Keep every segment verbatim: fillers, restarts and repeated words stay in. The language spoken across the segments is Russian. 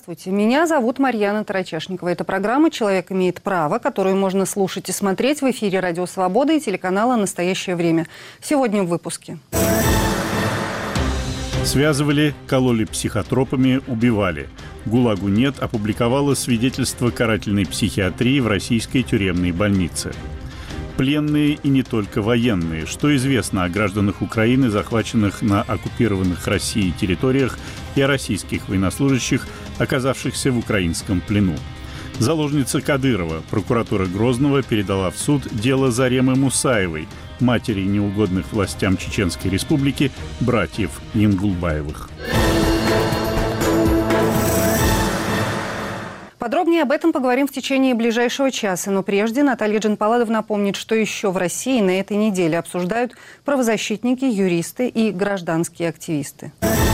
Здравствуйте, меня зовут Марьяна Тарачешникова. Это программа «Человек имеет право», которую можно слушать и смотреть в эфире «Радио Свобода» и телеканала «Настоящее время». Сегодня в выпуске. Связывали, кололи психотропами, убивали. ГУЛАГу нет опубликовала свидетельство карательной психиатрии в российской тюремной больнице. Пленные и не только военные. Что известно о гражданах Украины, захваченных на оккупированных Россией территориях, и о российских военнослужащих, оказавшихся в украинском плену? Заложница Кадырова. Прокуратура Грозного передала в суд дело Заремы Мусаевой, матери неугодных властям Чеченской Республики, братьев Янгулбаевых. Подробнее об этом поговорим в течение ближайшего часа. Но прежде Наталья Джанпаладов напомнит, что еще в России на этой неделе обсуждают правозащитники, юристы и гражданские активисты.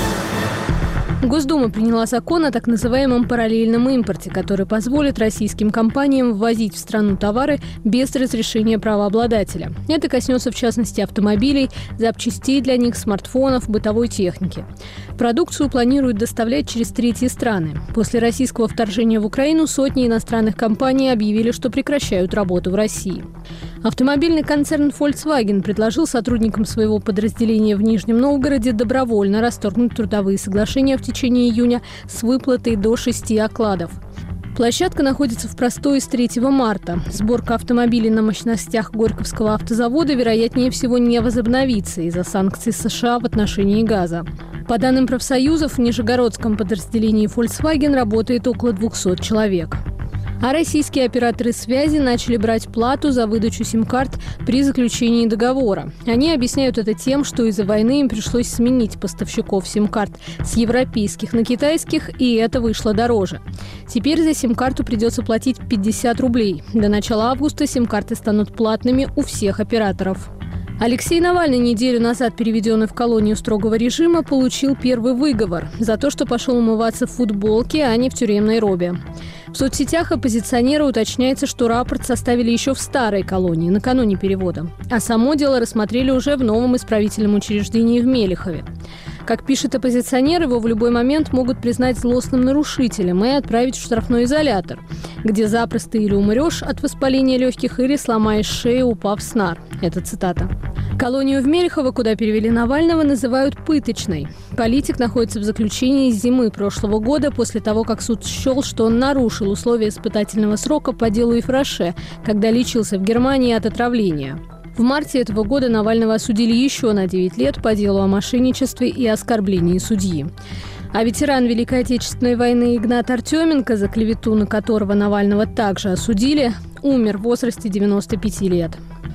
Госдума приняла закон о так называемом параллельном импорте, который позволит российским компаниям ввозить в страну товары без разрешения правообладателя. Это коснется, в частности, автомобилей, запчастей для них, смартфонов, бытовой техники. Продукцию планируют доставлять через третьи страны. После российского вторжения в Украину сотни иностранных компаний объявили, что прекращают работу в России. Автомобильный концерн Volkswagen предложил сотрудникам своего подразделения в Нижнем Новгороде добровольно расторгнуть трудовые соглашения в течение июня с выплатой до шести окладов. Площадка находится в Простое с третьего марта. Сборка автомобилей на мощностях Горьковского автозавода, вероятнее всего, не возобновится из-за санкций США в отношении газа. По данным профсоюзов, в нижегородском подразделении Volkswagen работает около двухсот человек. А российские операторы связи начали брать плату за выдачу сим-карт при заключении договора. Они объясняют это тем, что из-за войны им пришлось сменить поставщиков сим-карт с европейских на китайских, и это вышло дороже. Теперь за сим-карту придется платить пятьдесят рублей. До начала августа сим-карты станут платными у всех операторов. Алексей Навальный, неделю назад переведенный в колонию строгого режима, получил первый выговор за то, что пошел умываться в футболке, а не в тюремной робе. В соцсетях оппозиционера уточняется, что рапорт составили еще в старой колонии, накануне перевода. А само дело рассмотрели уже в новом исправительном учреждении в Мелехове. Как пишет оппозиционер, его в любой момент могут признать злостным нарушителем и отправить в штрафной изолятор, где запросто или умрешь от воспаления легких, или сломаешь шею, упав с нар. Это цитата. Колонию в Мелехово, куда перевели Навального, называют пыточной. Политик находится в заключении с зимы прошлого года после того, как суд счел, что он нарушил условия испытательного срока по делу Ифраше, когда лечился в Германии от отравления. В марте этого года Навального осудили еще на девять лет по делу о мошенничестве и оскорблении судьи. А ветеран Великой Отечественной войны Игнат Артеменко, за клевету на которого Навального также осудили, умер в возрасте девяноста пяти лет.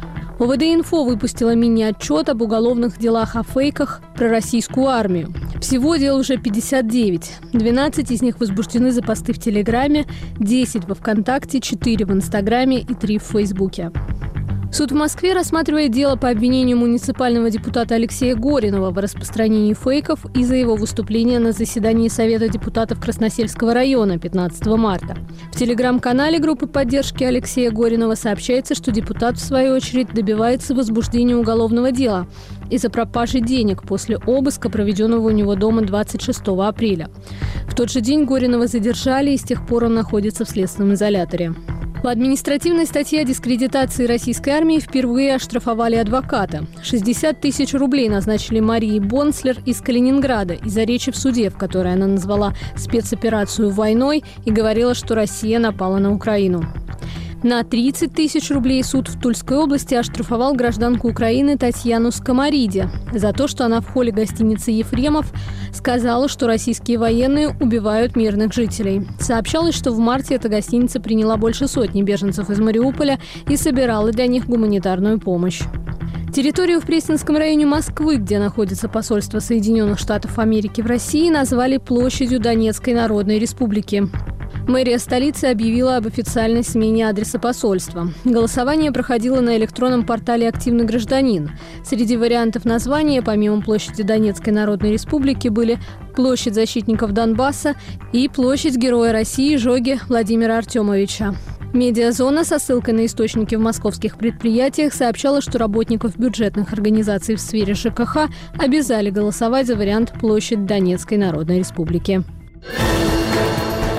ОВД-инфо выпустила мини-отчет об уголовных делах о фейках про российскую армию. Всего дел уже пятьдесят девять. двенадцать из них возбуждены за посты в Телеграме, десять во ВКонтакте, четыре в Инстаграме и три в Фейсбуке. Суд в Москве рассматривает дело по обвинению муниципального депутата Алексея Горинова в распространении фейков из-за его выступления на заседании Совета депутатов Красносельского района пятнадцатого марта. В телеграм-канале группы поддержки Алексея Горинова сообщается, что депутат, в свою очередь, добивается возбуждения уголовного дела из-за пропажи денег после обыска, проведенного у него дома двадцать шестого апреля. В тот же день Горинова задержали, и с тех пор он находится в следственном изоляторе. По административной статье о дискредитации российской армии впервые оштрафовали адвоката. шестьдесят тысяч рублей назначили Марии Бонслер из Калининграда из-за речи в суде, в которой она назвала спецоперацию войной и говорила, что Россия напала на Украину. На тридцать тысяч рублей суд в Тульской области оштрафовал гражданку Украины Татьяну Скомариди за то, что она в холле гостиницы «Ефремов» сказала, что российские военные убивают мирных жителей. Сообщалось, что в марте эта гостиница приняла больше сотни беженцев из Мариуполя и собирала для них гуманитарную помощь. Территорию в Пресненском районе Москвы, где находится посольство Соединенных Штатов Америки в России, назвали площадью Донецкой Народной Республики. Мэрия столицы объявила об официальной смене адреса посольства. Голосование проходило на электронном портале «Активный гражданин». Среди вариантов названия, помимо площади Донецкой Народной Республики, были площадь защитников Донбасса и площадь Героя России Жоги Владимира Артемовича. Медиазона со ссылкой на источники в московских предприятиях сообщала, что работников бюджетных организаций в сфере ЖКХ обязали голосовать за вариант площадь Донецкой Народной Республики.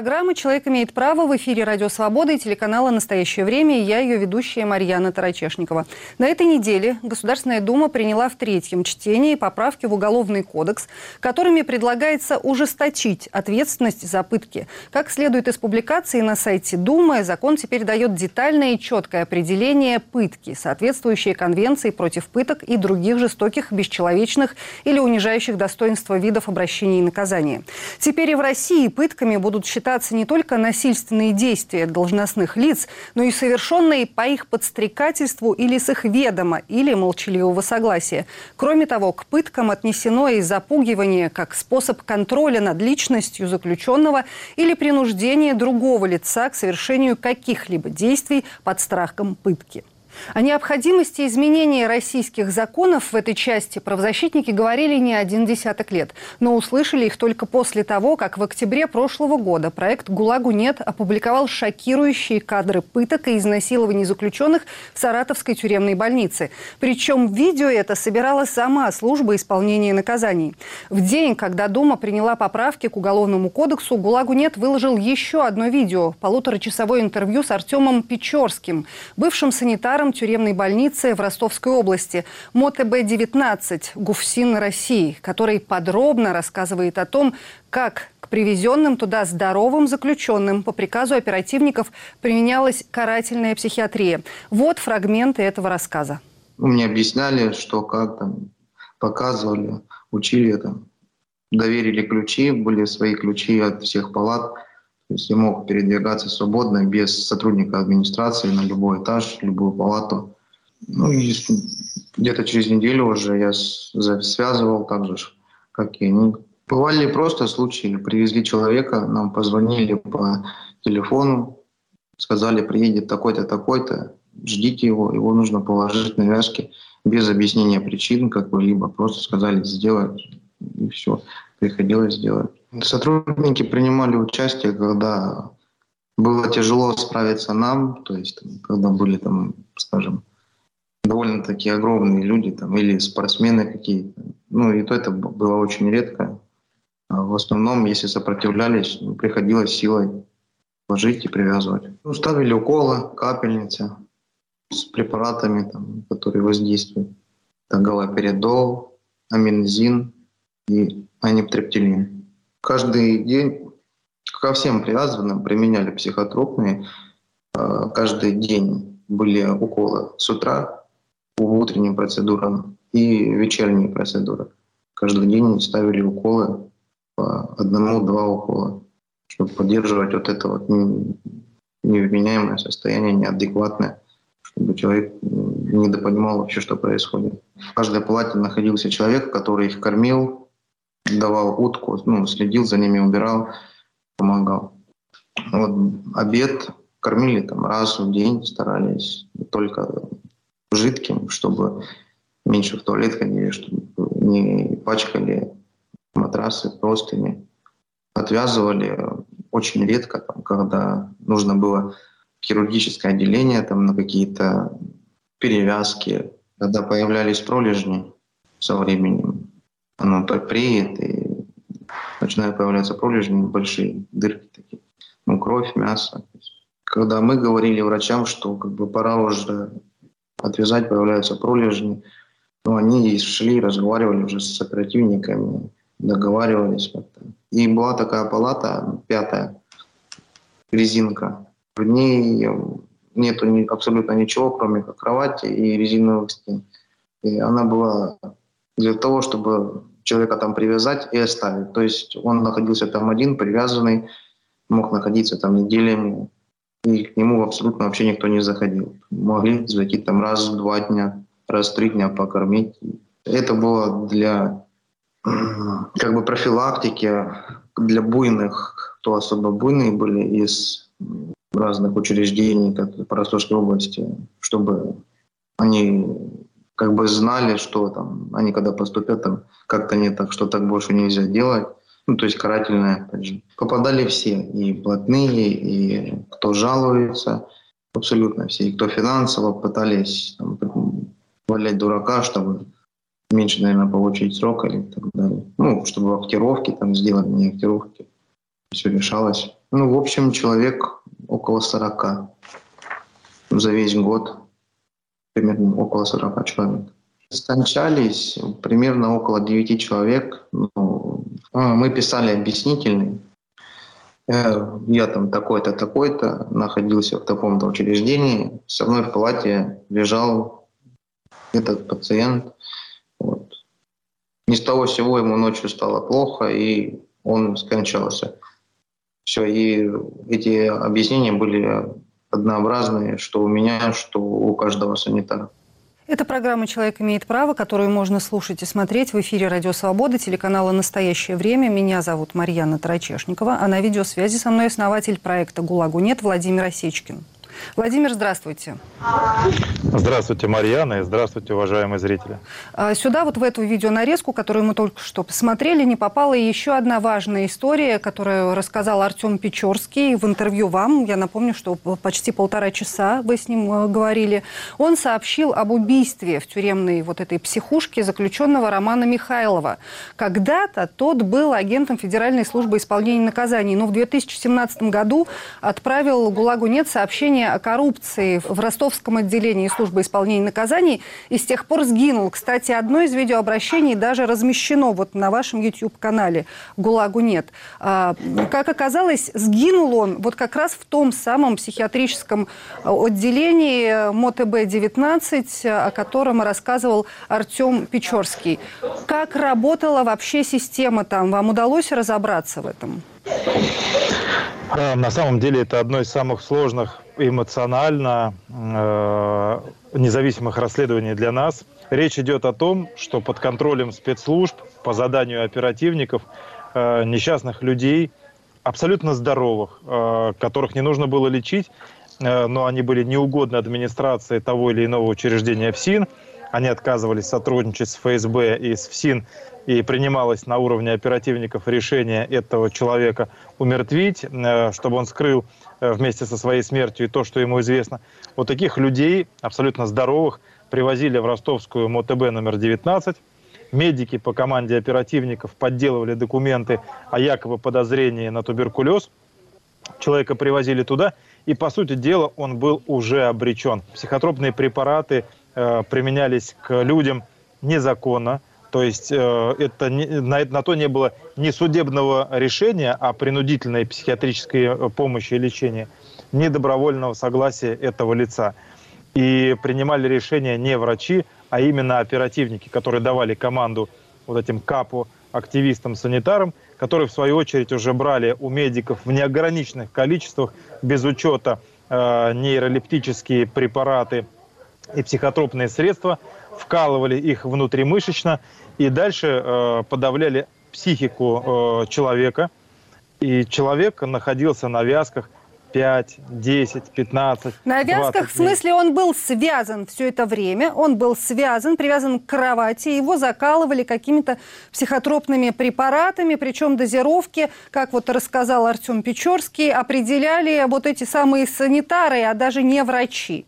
программа «Человек имеет право» в эфире «Радио Свобода» и телеканала «Настоящее время». И я, ее ведущая Марьяна Тарачешникова. На этой неделе Государственная Дума приняла в третьем чтении поправки в Уголовный кодекс, которыми предлагается ужесточить ответственность за пытки. Как следует из публикации на сайте Думы, закон теперь дает детальное и четкое определение пытки, соответствующее Конвенции против пыток и других жестоких, бесчеловечных или унижающих достоинство видов обращения и наказания. Теперь и в России пытками будут считаться не только насильственные действия должностных лиц, но и совершенные по их подстрекательству или с их ведома, или молчаливого согласия. Кроме того, к пыткам отнесено и запугивание как способ контроля над личностью заключенного или принуждение другого лица к совершению каких-либо действий под страхом пытки. О необходимости изменения российских законов в этой части правозащитники говорили не один десяток лет, но услышали их только после того, как в октябре прошлого года проект «ГУЛАГу нет» опубликовал шокирующие кадры пыток и изнасилований заключенных в Саратовской тюремной больнице. Причем видео это собирала сама служба исполнения наказаний. В день, когда Дума приняла поправки к Уголовному кодексу, «ГУЛАГу нет» выложил еще одно видео – полуторачасовое интервью с Артемом Печорским, бывшим санитаром тюремной больницы в Ростовской области, МОТБ девятнадцать, ГУФСИН России, который подробно рассказывает о том, как к привезенным туда здоровым заключенным по приказу оперативников применялась карательная психиатрия. Вот фрагменты этого рассказа. Мне объясняли, что как там, показывали, учили, там, доверили ключи, были свои ключи от всех палат. То есть я мог передвигаться свободно, без сотрудника администрации, на любой этаж, любую палату. Ну и где-то через неделю уже я связывал так же, как и они. Бывали просто случаи. Привезли человека, нам позвонили по телефону, сказали, приедет такой-то, такой-то, ждите его, его нужно положить на вязки, без объяснения причин какой-либо. Просто сказали сделать, и все. Приходилось делать. Сотрудники принимали участие, когда было тяжело справиться нам, то есть когда были там, скажем, довольно-таки огромные люди там, или спортсмены какие-то. Ну и то это было очень редко. А в основном, если сопротивлялись, приходилось силой ложить и привязывать. Ну, ставили уколы, капельницы с препаратами, там, которые воздействуют. Это галоперидол, аминозин и аниптрептилин. Каждый день ко всем привязанным применяли психотропные. Каждый день были уколы с утра по утренним процедурам и вечерние процедуры. Каждый день ставили уколы по одному-два укола, чтобы поддерживать вот это вот невменяемое состояние, неадекватное, чтобы человек недопонимал вообще, что происходит. В каждой палате находился человек, который их кормил, давал утку, ну, следил за ними, убирал, помогал. Вот обед кормили там раз в день, старались только жидким, чтобы меньше в туалет ходили, чтобы не пачкали матрасы, простыни. Отвязывали очень редко, там, когда нужно было хирургическое отделение там, на какие-то перевязки, когда появлялись пролежни со временем. Оно преет, и начинают появляться пролежни, большие дырки такие. Ну, кровь, мясо. Когда мы говорили врачам, что как бы пора уже отвязать, появляются пролежни, ну, они шли, разговаривали уже с оперативниками, договаривались как-то. И была такая палата, пятая, резинка. В ней нету ни, абсолютно ничего, кроме как кровати и резиновых стен. И она была для того, чтобы человека там привязать и оставить. То есть он находился там один, привязанный, мог находиться там неделями, и к нему абсолютно вообще никто не заходил. Могли зайти там раз в два дня, раз в три дня покормить. Это было для как бы профилактики, для буйных, кто особо буйные были из разных учреждений, как по Ростовской области, чтобы они как бы знали, что там, они когда поступят, там как-то не так, что так больше нельзя делать. Ну, то есть карательное, опять же. Попадали все, и блатные, и кто жалуется, абсолютно все. И кто финансово пытались там, валять дурака, чтобы меньше, наверное, получить срок или так далее. Ну, чтобы актировки там сделали, не актировки. Все решалось Ну, в общем, человек около сорока. За весь год примерно около сорока человек. Скончались примерно около девяти человек. Ну, мы писали объяснительный. Я там такой-то, такой-то, находился в таком-то учреждении. Со мной в палате лежал этот пациент. Вот. Ни с того сего ему ночью стало плохо, и он скончался. Все, и эти объяснения были однообразные, что у меня, что у каждого санитара. Это программа «Человек имеет право», которую можно слушать и смотреть в эфире «Радио Свобода», телеканала «Настоящее время». Меня зовут Марьяна Тарачешникова, а на видеосвязи со мной основатель проекта «ГУЛАГу нет» Владимир Осечкин. Владимир, здравствуйте. Здравствуйте, Марьяна, и здравствуйте, уважаемые зрители. Сюда, вот в эту видеонарезку, которую мы только что посмотрели, не попала еще одна важная история, которую рассказал Артем Печорский в интервью вам. Я напомню, что почти полтора часа вы с ним говорили. Он сообщил об убийстве в тюремной вот этой психушке заключенного Романа Михайлова. Когда-то тот был агентом Федеральной службы исполнения наказаний, но в две тысячи семнадцатом году отправил «ГУЛАГу нет» сообщение о коррупции в ростовском отделении службы исполнения наказаний и с тех пор сгинул. Кстати, одно из видеообращений даже размещено вот на вашем YouTube-канале «ГУЛАГу нет». А, как оказалось, сгинул он вот как раз в том самом психиатрическом отделении МОТБ девятнадцать, о котором рассказывал Артем Печорский. Как работала вообще система там? Вам удалось разобраться в этом? На самом деле это одно из самых сложных эмоционально э, независимых расследований для нас. Речь идет о том, что под контролем спецслужб по заданию оперативников э, несчастных людей, абсолютно здоровых, э, которых не нужно было лечить, э, но они были неугодны администрации того или иного учреждения ФСИН. Они отказывались сотрудничать с ФСБ и с ФСИН, и принималось на уровне оперативников решение этого человека умертвить, чтобы он скрыл вместе со своей смертью и то, что ему известно. Вот таких людей, абсолютно здоровых, привозили в ростовскую МОТБ номер девятнадцать. Медики по команде оперативников подделывали документы о якобы подозрении на туберкулез. Человека привозили туда, и, по сути дела, он был уже обречен. Психотропные препараты э, применялись к людям незаконно. То есть э, это не, на, на то не было ни судебного решения о принудительной психиатрической помощи и лечении, ни добровольного согласия этого лица. И принимали решения не врачи, а именно оперативники, которые давали команду вот этим капу, активистам, санитарам, которые в свою очередь уже брали у медиков в неограниченных количествах, без учета э, нейролептические препараты и психотропные средства, вкалывали их внутримышечно и дальше э, подавляли психику э, человека. И человек находился на вязках пять, десять, пятнадцать, На вязках, в смысле, он был связан все это время, он был связан, привязан к кровати, его закалывали какими-то психотропными препаратами, причем дозировки, как вот рассказал Артем Печорский, определяли вот эти самые санитары, а даже не врачи.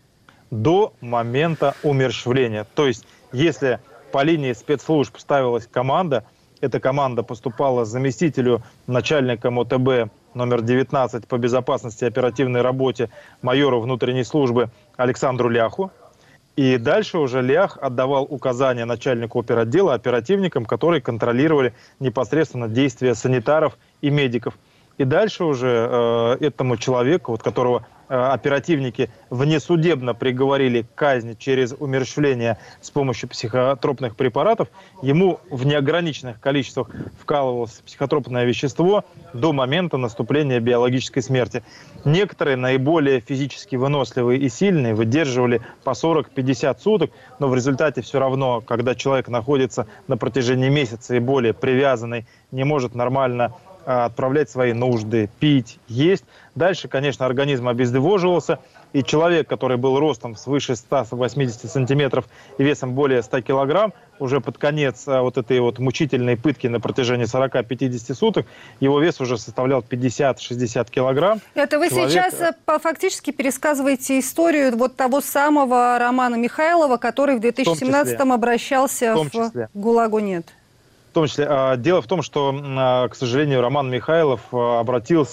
До момента умерщвления. То есть, если по линии спецслужб ставилась команда, эта команда поступала заместителю начальника МОТБ номер девятнадцать по безопасности и оперативной работе майору внутренней службы Александру Ляху. И дальше уже Лях отдавал указания начальнику оперотдела, оперативникам, которые контролировали непосредственно действия санитаров и медиков. И дальше уже э, этому человеку, вот которого э, оперативники внесудебно приговорили к казни через умерщвление с помощью психотропных препаратов, ему в неограниченных количествах вкалывалось психотропное вещество до момента наступления биологической смерти. Некоторые, наиболее физически выносливые и сильные, выдерживали по сорок-пятьдесят суток, но в результате все равно, когда человек находится на протяжении месяца и более привязанный, не может нормально отправлять свои нужды, пить, есть. Дальше, конечно, организм обезвоживался, и человек, который был ростом свыше ста восьмидесяти сантиметров и весом более ста килограмм, уже под конец вот этой вот мучительной пытки на протяжении сорока-пятидесяти суток, его вес уже составлял пятьдесят-шестьдесят килограмм. Это вы человек... сейчас фактически пересказываете историю вот того самого Романа Михайлова, который в две тысячи семнадцатом обращался в, в ГУЛАГу нет. В том числе. Дело в том, что, к сожалению, Роман Михайлов обратился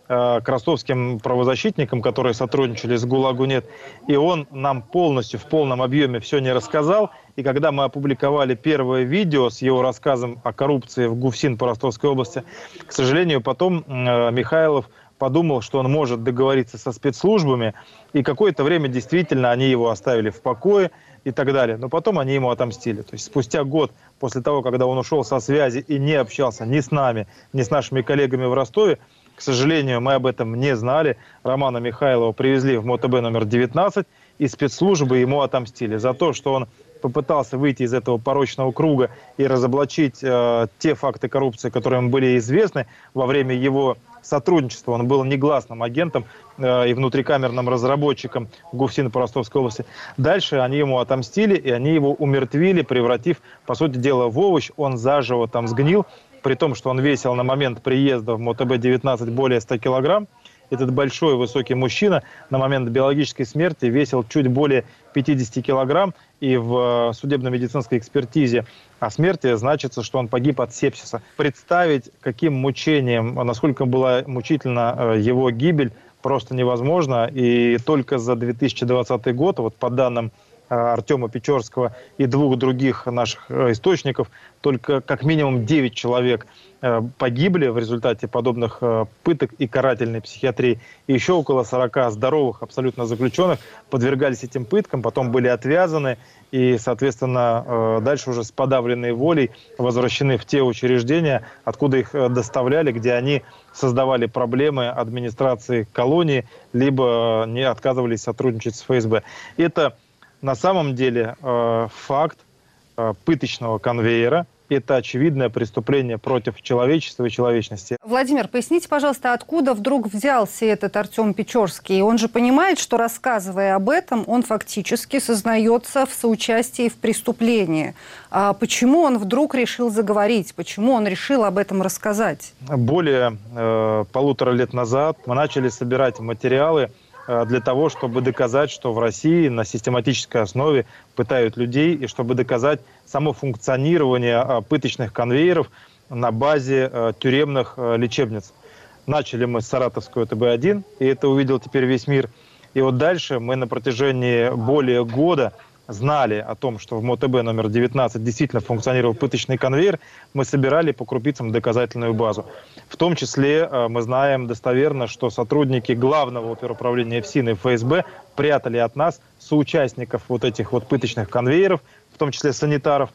к ростовским правозащитникам, которые сотрудничали с ГУЛАГу нет, и он нам полностью, в полном объеме все не рассказал. И когда мы опубликовали первое видео с его рассказом о коррупции в ГУФСИН по Ростовской области, к сожалению, потом Михайлов подумал, что он может договориться со спецслужбами, и какое-то время действительно они его оставили в покое и так далее. Но потом они ему отомстили. То есть спустя год после того, когда он ушел со связи и не общался ни с нами, ни с нашими коллегами в Ростове, к сожалению, мы об этом не знали. Романа Михайлова привезли в МОТБ номер девятнадцать, и спецслужбы ему отомстили за то, что он попытался выйти из этого порочного круга и разоблачить э, те факты коррупции, которые ему были известны во время его сотрудничества. Он был негласным агентом э, и внутрикамерным разработчиком ГУФСИН по Ростовской области. Дальше они ему отомстили, и они его умертвили, превратив, по сути дела, в овощ. Он заживо там сгнил, при том, что он весил на момент приезда в МОТБ девятнадцать более ста килограмм. Этот большой высокий мужчина на момент биологической смерти весил чуть более пятидесяти килограмм, и в судебно-медицинской экспертизе о смерти значится, что он погиб от сепсиса. Представить, каким мучением, насколько была мучительна его гибель, просто невозможно. И только за две тысячи двадцатый год, вот по данным Артема Печорского и двух других наших источников, только как минимум девять человек погибли в результате подобных пыток и карательной психиатрии. И еще около сорока здоровых абсолютно заключенных подвергались этим пыткам, потом были отвязаны и, соответственно, дальше уже с подавленной волей возвращены в те учреждения, откуда их доставляли, где они создавали проблемы администрации колонии, либо не отказывались сотрудничать с ФСБ. Это на самом деле э, факт э, пыточного конвейера. Это очевидное преступление против человечества и человечности. Владимир, поясните, пожалуйста, откуда вдруг взялся этот Артем Печорский? Он же понимает, что, рассказывая об этом, он фактически сознается в соучастии в преступлении. А почему он вдруг решил заговорить? Почему он решил об этом рассказать? Более э, полутора лет назад мы начали собирать материалы для того, чтобы доказать, что в России на систематической основе пытают людей, и чтобы доказать само функционирование пыточных конвейеров на базе тюремных лечебниц. Начали мы с Саратовской О Т Б один, и это увидел теперь весь мир. И вот дальше мы на протяжении более года знали о том, что в МОТБ номер девятнадцать действительно функционировал пыточный конвейер, мы собирали по крупицам доказательную базу. В том числе мы знаем достоверно, что сотрудники главного оперуправления ФСИН и Ф С Б прятали от нас соучастников вот этих вот пыточных конвейеров, в том числе санитаров.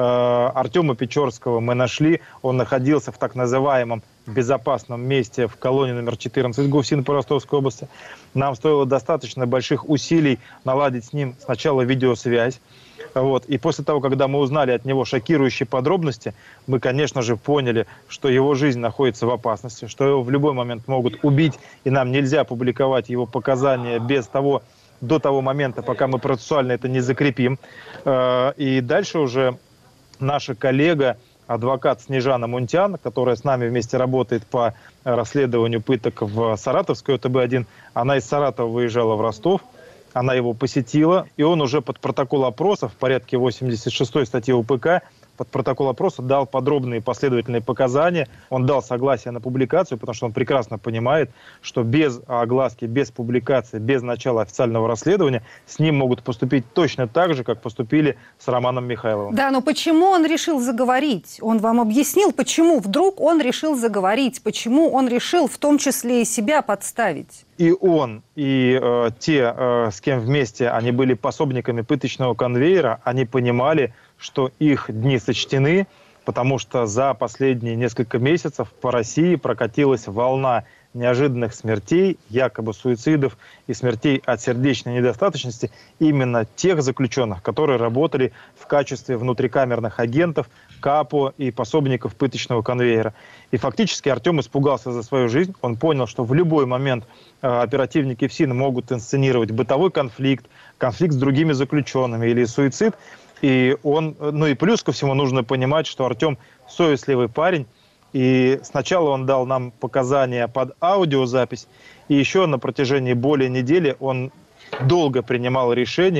Артема Печорского мы нашли, он находился в так называемом безопасном месте в колонии номер четырнадцать ГУФСИН по Ростовской области. Нам стоило достаточно больших усилий наладить с ним сначала видеосвязь. Вот. И после того, когда мы узнали от него шокирующие подробности, мы, конечно же, поняли, что его жизнь находится в опасности, что его в любой момент могут убить, и нам нельзя публиковать его показания без того, до того момента, пока мы процессуально это не закрепим. И дальше уже наша коллега, адвокат Снежана Мунтян, которая с нами вместе работает по расследованию пыток в Саратовской О Т Б один, она из Саратова выезжала в Ростов, она его посетила, и он уже под протокол опроса в порядке восемьдесят шестой статьи У П К под протокол опроса дал подробные последовательные показания. Он дал согласие на публикацию, потому что он прекрасно понимает, что без огласки, без публикации, без начала официального расследования с ним могут поступить точно так же, как поступили с Романом Михайловым. Да, но почему он решил заговорить? Он вам объяснил, почему вдруг он решил заговорить? Почему он решил в том числе и себя подставить? И он, и э, те, э, с кем вместе они были пособниками пыточного конвейера, они понимали, что их дни сочтены, потому что за последние несколько месяцев по России прокатилась волна неожиданных смертей, якобы суицидов и смертей от сердечной недостаточности именно тех заключенных, которые работали в качестве внутрикамерных агентов, капо и пособников пыточного конвейера. И фактически Артем испугался за свою жизнь. Он понял, что в любой момент э, оперативники ФСИН могут инсценировать бытовой конфликт, конфликт с другими заключенными или суицид. И он, ну и плюс ко всему нужно понимать, что Артем совестливый парень. И сначала он дал нам показания под аудиозапись, и еще на протяжении более недели он долго принимал решение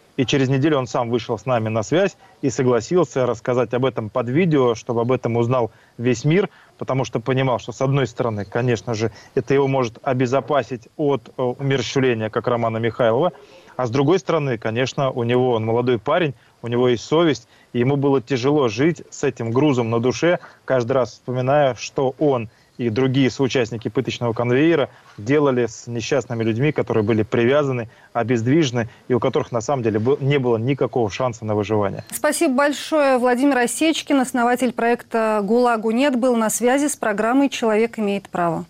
И через неделю он сам вышел с нами на связь и согласился рассказать об этом под видео, чтобы об этом узнал весь мир, потому что понимал, что, с одной стороны, конечно же, это его может обезопасить от умерщвления, как Романа Михайлова, а с другой стороны, конечно, у него, он молодой парень, у него есть совесть, и ему было тяжело жить с этим грузом на душе, каждый раз вспоминая, что он и другие соучастники пыточного конвейера делали с несчастными людьми, которые были привязаны, обездвижены, и у которых на самом деле не было никакого шанса на выживание. Спасибо большое. Владимир Осечкин, основатель проекта «ГУЛАГу нет», был на связи с программой «Человек имеет право».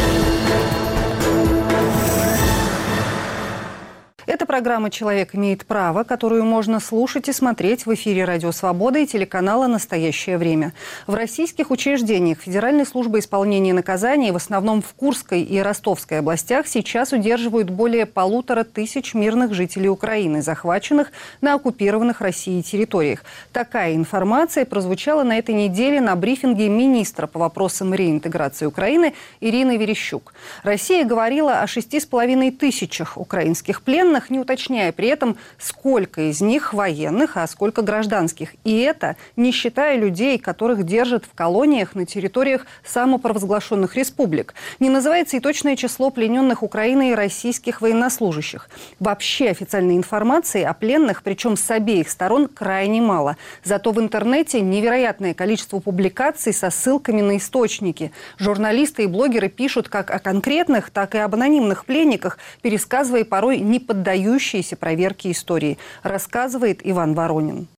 Это программа «Человек имеет право», которую можно слушать и смотреть в эфире «Радио Свобода» и телеканала «Настоящее время». В российских учреждениях Федеральной службы исполнения наказаний, в основном в Курской и Ростовской областях, сейчас удерживают более полутора тысяч мирных жителей Украины, захваченных на оккупированных Россией территориях. Такая информация прозвучала на этой неделе на брифинге министра по вопросам реинтеграции Украины Ирины Верещук. Россия говорила о шести с половиной тысячах украинских пленных, не уточняя при этом, сколько из них военных, а сколько гражданских. И это не считая людей, которых держат в колониях на территориях самопровозглашенных республик. Не называется и точное число плененных Украиной и российских военнослужащих. Вообще официальной информации о пленных, причем с обеих сторон, крайне мало. Зато в интернете невероятное количество публикаций со ссылками на источники. Журналисты и блогеры пишут как о конкретных, так и об анонимных пленниках, пересказывая порой не поддающиеся проверке истории, рассказывает Иван Воронин.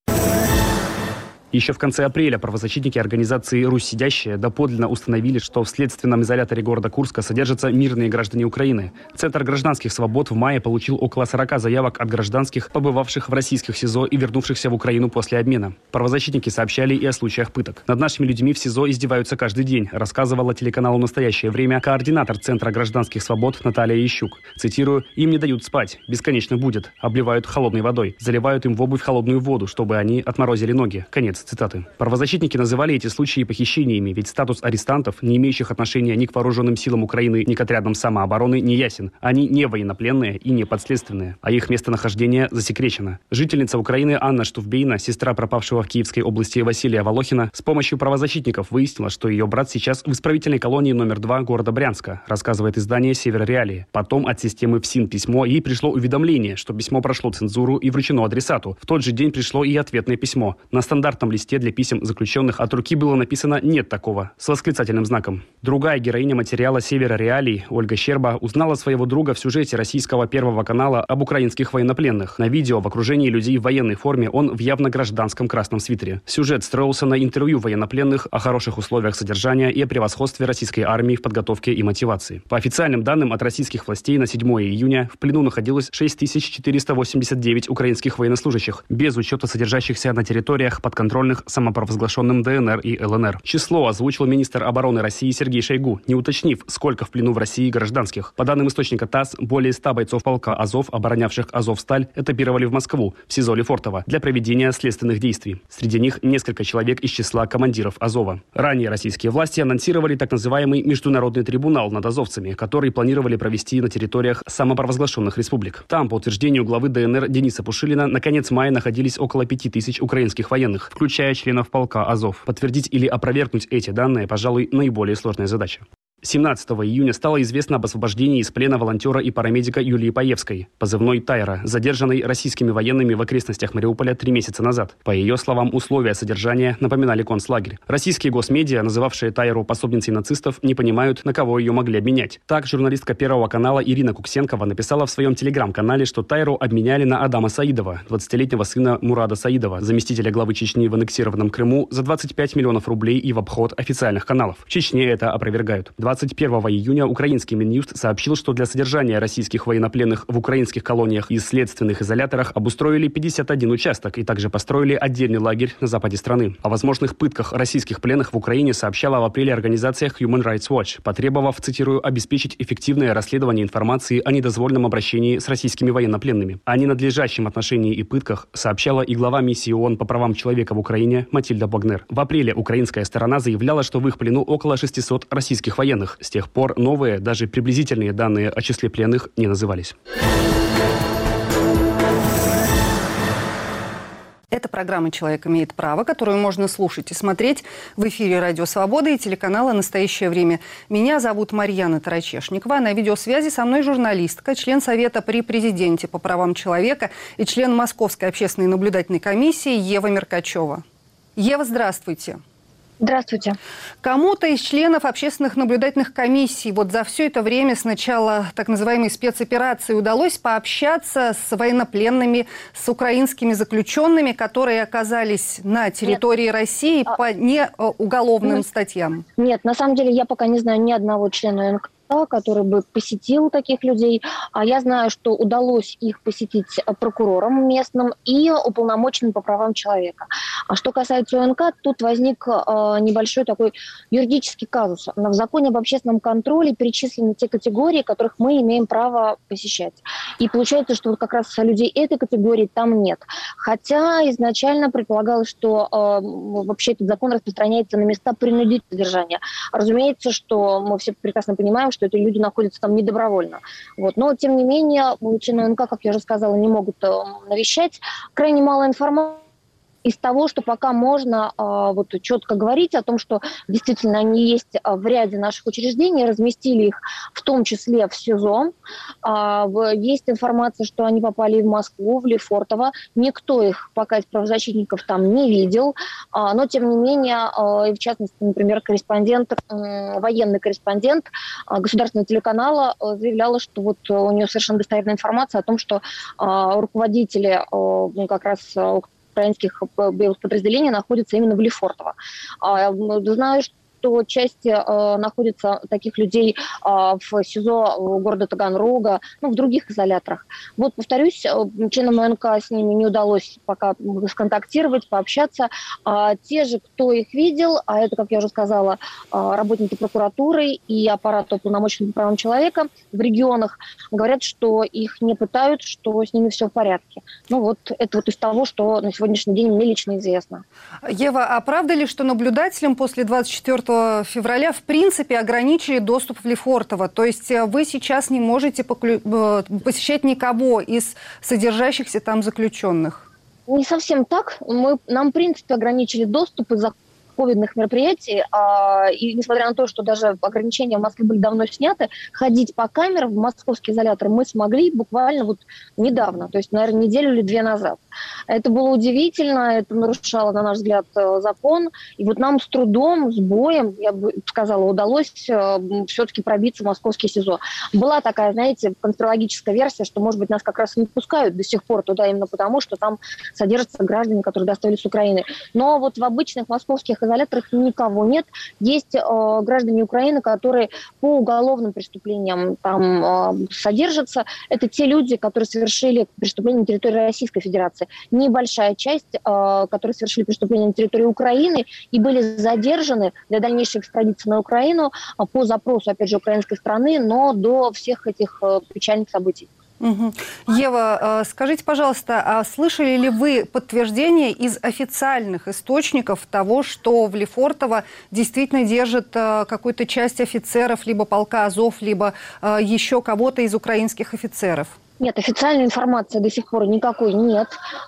Еще в конце апреля правозащитники организации «Русь сидящая» доподлинно установили, что в следственном изоляторе города Курска содержатся мирные граждане Украины. Центр гражданских свобод в мае получил около сорока заявок от гражданских, побывавших в российских СИЗО и вернувшихся в Украину после обмена. Правозащитники сообщали и о случаях пыток. Над нашими людьми в СИЗО издеваются каждый день, рассказывала телеканалу «Настоящее время» координатор Центра гражданских свобод Наталья Ящук. Цитирую: «Им не дают спать. Бесконечно будет. Обливают холодной водой. Заливают им в обувь холодную воду, чтобы они отморозили ноги». Конец цитаты. Правозащитники называли эти случаи похищениями, ведь статус арестантов, не имеющих отношения ни к вооруженным силам Украины, ни к отрядам самообороны, не ясен. Они не военнопленные и не подследственные, а их местонахождение засекречено. Жительница Украины Анна Штуфбейна, сестра пропавшего в Киевской области Василия Волохина, с помощью правозащитников выяснила, что ее брат сейчас в исправительной колонии номер два города Брянска, рассказывает издание «Север Реалии». Потом от системы ФСИН письмо, ей пришло уведомление, что письмо прошло цензуру и вручено адресату. В тот же день пришло и ответное письмо. На стандартном листе для писем заключенных от руки было написано «нет такого» с восклицательным знаком. Другая героиня материала «Севера Реалий» Ольга Щерба узнала своего друга в сюжете российского Первого канала об украинских военнопленных. На видео в окружении людей в военной форме он в явно гражданском красном свитере. Сюжет строился на интервью военнопленных о хороших условиях содержания и о превосходстве российской армии в подготовке и мотивации. По официальным данным от российских властей на седьмое июня в плену находилось шесть тысяч четыреста восемьдесят девять украинских военнослужащих, без учета содержащихся на территориях подконтрольных самопровозглашенным ДНР и ЛНР. Число озвучил министр обороны России Сергей Шойгу, не уточнив, сколько в плену в России гражданских. По данным источника ТАСС, более ста бойцов полка Азов, оборонявших Азовсталь, этапировали в Москву, в СИЗО Лефортово, для проведения следственных действий. Среди них несколько человек из числа командиров Азова. Ранее российские власти анонсировали так называемый международный трибунал над азовцами, который планировали провести на территориях самопровозглашенных республик. Там, по утверждению главы ДНР Дениса Пушилина, на конец мая находились около пяти тысяч украинских военных, включая членов полка Азов. Подтвердить или опровергнуть эти данные, пожалуй, наиболее сложная задача. семнадцатого июня стало известно об освобождении из плена волонтера и парамедика Юлии Паевской, позывной Тайра, задержанной российскими военными в окрестностях Мариуполя три месяца назад. По ее словам, условия содержания напоминали концлагерь. Российские госмедиа, называвшие Тайру пособницей нацистов, не понимают, на кого ее могли обменять. Так, журналистка Первого канала Ирина Куксенкова написала в своем телеграм-канале, что Тайру обменяли на Адама Саидова, двадцатилетнего сына Мурада Саидова, заместителя главы Чечни в аннексированном Крыму, за двадцать пять миллионов рублей и в обход официальных каналов. В Чечне это опровергают. двадцать первого июня украинский Минюст сообщил, что для содержания российских военнопленных в украинских колониях и следственных изоляторах обустроили пятьдесят один участок и также построили отдельный лагерь на западе страны. О возможных пытках российских пленных в Украине сообщала в апреле организация Human Rights Watch, потребовав, цитирую, обеспечить эффективное расследование информации о недозволенном обращении с российскими военнопленными. О ненадлежащем отношении и пытках сообщала и глава миссии ООН по правам человека в Украине Матильда Богнер. В апреле украинская сторона заявляла, что в их плену около шестисот российских военных. С тех пор новые, даже приблизительные данные о числе пленных не назывались. Это программа «Человек имеет право», которую можно слушать и смотреть в эфире «Радио Свобода» и телеканала «Настоящее время». Меня зовут Марьяна Тарачешникова. На видеосвязи со мной журналистка, член Совета при Президенте по правам человека и член Московской общественной наблюдательной комиссии Ева Меркачева. Ева, здравствуйте. Здравствуйте. Кому-то из членов общественных наблюдательных комиссий вот за все это время с начала так называемой спецоперации удалось пообщаться с военнопленными, с украинскими заключенными, которые оказались на территории Нет. России а... по неуголовным Нет. статьям? Нет, на самом деле я пока не знаю ни одного члена эн ка, который бы посетил таких людей. А я знаю, что удалось их посетить прокурором местным и уполномоченным по правам человека. А что касается эн ка, тут возник э, небольшой такой юридический казус. В законе об общественном контроле перечислены те категории, которых мы имеем право посещать. И получается, что вот как раз людей этой категории там нет. Хотя изначально предполагалось, что э, вообще этот закон распространяется на места принудительного содержания. Разумеется, что мы все прекрасно понимаем, что что эти люди находятся там недобровольно. Вот. Но, тем не менее, члены эн ка, как я уже сказала, не могут э, навещать. Крайне мало информации из того, что пока можно э, вот, четко говорить о том, что действительно они есть в ряде наших учреждений, разместили их в том числе в СИЗО. Э, есть информация, что они попали в Москву, в Лефортово. Никто их пока из правозащитников там не видел. Э, но, тем не менее, э, в частности, например, корреспондент, э, военный корреспондент э, государственного телеканала э, заявляла, что вот у нее совершенно достоверная информация о том, что э, руководители э, как раз э, украинских боевых подразделений находятся именно в Лефортово. Знаю, что части э, находятся таких людей э, в СИЗО города Таганрога, ну, в других изоляторах. Вот, повторюсь, э, членам эн ка с ними не удалось пока сконтактировать, пообщаться. А те же, кто их видел, а это, как я уже сказала, э, работники прокуратуры и аппарата уполномоченного по правам человека в регионах, говорят, что их не пытают, что с ними все в порядке. Ну вот, это вот из того, что на сегодняшний день мне лично известно. Ева, а правда ли, что наблюдателям после двадцать четвёртого февраля в принципе ограничили доступ в Лефортово? То есть вы сейчас не можете посещать никого из содержащихся там заключенных? Не совсем так. Мы, нам в принципе ограничили доступ из-за ковидных мероприятий, а, и несмотря на то, что даже ограничения в Москве были давно сняты, ходить по камерам в московский изолятор мы смогли буквально вот недавно, то есть, наверное, неделю или две назад. Это было удивительно, это нарушало, на наш взгляд, закон, и вот нам с трудом, с боем, я бы сказала, удалось все-таки пробиться в московский СИЗО. Была такая, знаете, конспирологическая версия, что, может быть, нас как раз не пускают до сих пор туда именно потому, что там содержатся граждане, которые доставили с Украины. Но вот в обычных московских изоляторах никого нет. Есть э, граждане Украины, которые по уголовным преступлениям там э, содержатся. Это те люди, которые совершили преступление на территории Российской Федерации. Небольшая часть, э, которые совершили преступление на территории Украины и были задержаны для дальнейшей экстрадиции на Украину э, по запросу, опять же, украинской страны, но до всех этих э, печальных событий. Угу. Ева, скажите, пожалуйста, а слышали ли вы подтверждение из официальных источников того, что в Лефортово действительно держат какую-то часть офицеров либо полка Азов, либо еще кого-то из украинских офицеров? Нет, официальной информации до сих пор никакой нет.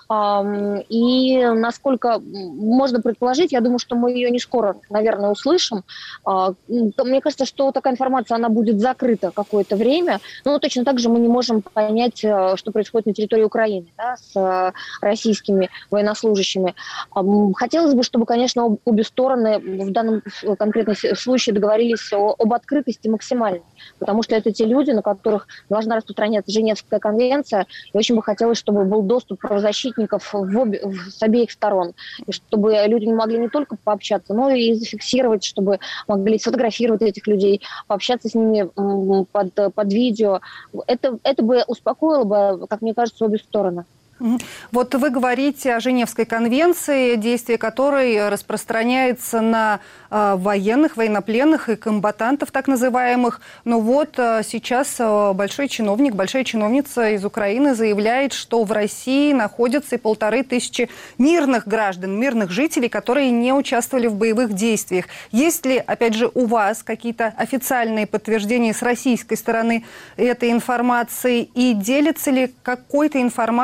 И насколько можно предположить, я думаю, что мы ее не скоро, наверное, услышим. Мне кажется, что такая информация, она будет закрыта какое-то время. Но точно так же мы не можем понять, что происходит на территории Украины, да, с российскими военнослужащими. Хотелось бы, чтобы, конечно, обе стороны в данном конкретном случае договорились об открытости максимальной. Потому что это те люди, на которых должна распространяться Женевская конвенция, и очень бы хотелось, чтобы был доступ правозащитников в обе, в, с обеих сторон, и чтобы люди не могли не только пообщаться, но и зафиксировать, чтобы могли сфотографировать этих людей, пообщаться с ними под, под видео. Это, это бы успокоило бы, как мне кажется, обе стороны. Вот вы говорите о Женевской конвенции, действие которой распространяется на э, военных, военнопленных и комбатантов так называемых. Но вот э, сейчас э, большой чиновник, большая чиновница из Украины заявляет, что в России находятся и полторы тысячи мирных граждан, мирных жителей, которые не участвовали в боевых действиях. Есть ли, опять же, у вас какие-то официальные подтверждения с российской стороны этой информации? И делится ли какой-то информацией с